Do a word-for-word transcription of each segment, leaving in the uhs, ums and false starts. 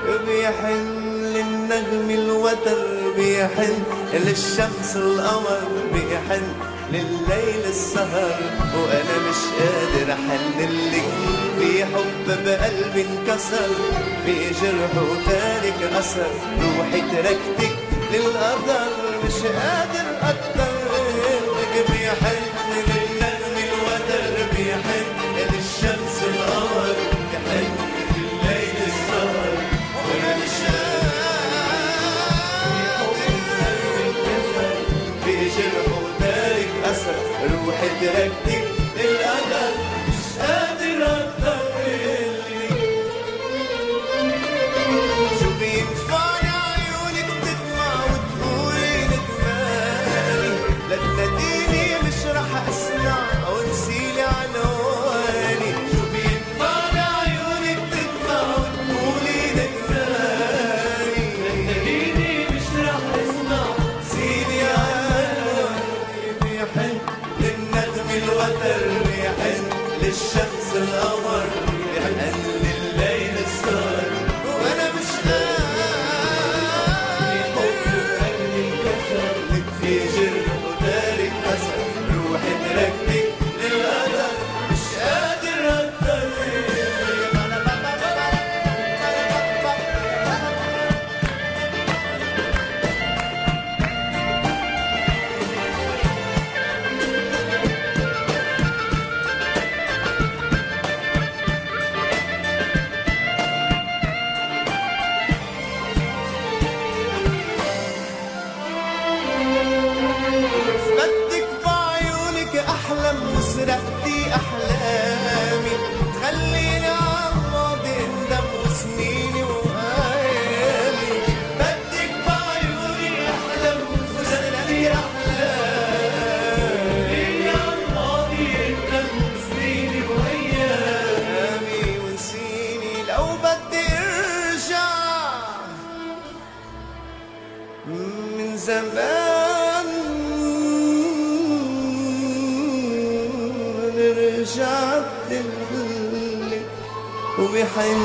بيحن للنجم الوتر، بيحن للشمس القمر، بيحن لليل السهر، وانا مش قادر احللك في حب بقلبي انكسر، في جرح وتارك اثر، روحي تركتك للقدر، مش قادر اقدرك. بيحن للنجم الوتر، بيحن للشمس القمر، بيحن لليل السهر، وانا مش قادر في جرح وتارك اثر، روحي تركتك للقدر، مش قادر اقدرك. شو بينفعني عيونك تدمع وتقولي ندماني، لا تناديني مش رح اسمع ونسيلي عنواني. شو بينفعني عيونك تدمع وتقولي ندماني، لا تناديني مش رح اسمع سيلي عنواني. بيحن للنجم الوتر، بيحن للشمس القمر، بيحن لليل السهر، وانا مش قادر لك في جرح وتارك اثر، روحي تركتك للقدر، مش قادر بدك بعيونك احلم وسرقتي احلامي، خليني عالماضي اندم وسنيني وايامي. بدك بعيوني احلم وسرقتي احلامي، خليني عالماضي اندم وسنيني وايامي. ونسيني لو بدي ارجع من زمان، رجعت لك وبيحن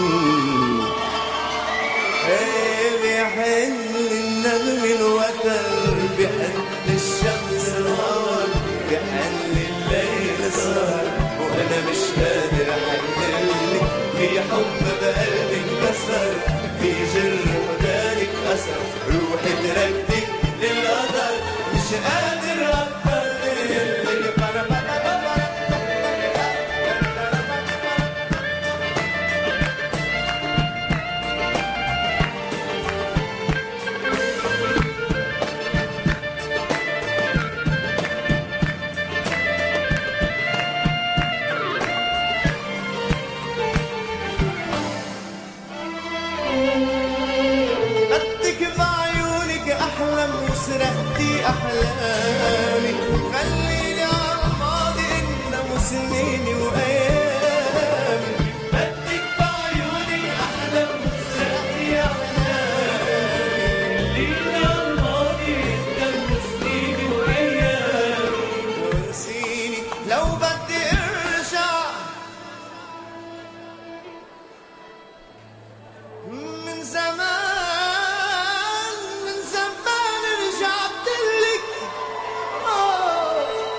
ايه بيحن للنجم الوتر، بيحن للشمس القمر، بيحن لليل السهر، وانا مش قادر احللك في حب بقلبي انكسر، في جرح وتارك اثر، روحي تركتك للقدر، مش قادر اقدر. بدك بعيونك احلم وسرقتي احلامي، خليني عالماضي اندم وسنيني وايامي. بدك بعيونك احلم وسرقتي احلامي، خليني عالماضي اندم وسنيني وايامي. ونسيني لو بدي ارجع من زمان، من زمان رجعت لك. آه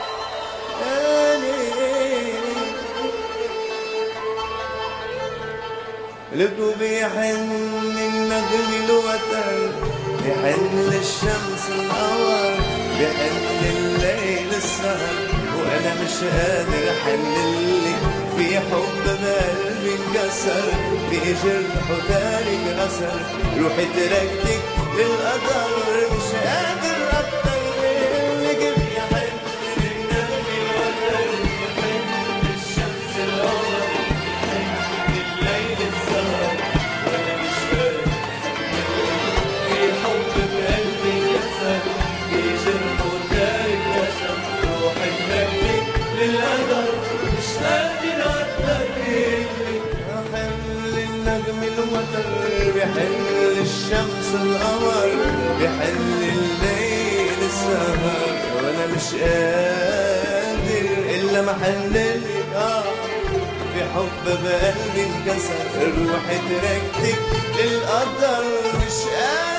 لقوا بيحن النجم الوتر، بيحن للشمس القمر، بيحن لليل السهر، وانا مش قادر احللك في حب بقلبي انكسر، في جرح وتارك اثر، روحي تركتك للقدر، مش قادر اقدرلك. بيحن للنجم الوتر، بيحن للشمس القمر، بيحن لليل السهر، وانا مش قادر في حب بقلبي انكسر، في جرح وتارك اثر، روحي تركتك للقدر، مش قادر اقدرلك. بيحن للنجم الوتر، بيحن للشمس القمر، بيحن لليل السهر، وانا مش قادر الا ما احللك. اه في حب بقلبي انكسر، روحي تركتك للقدر مش قادر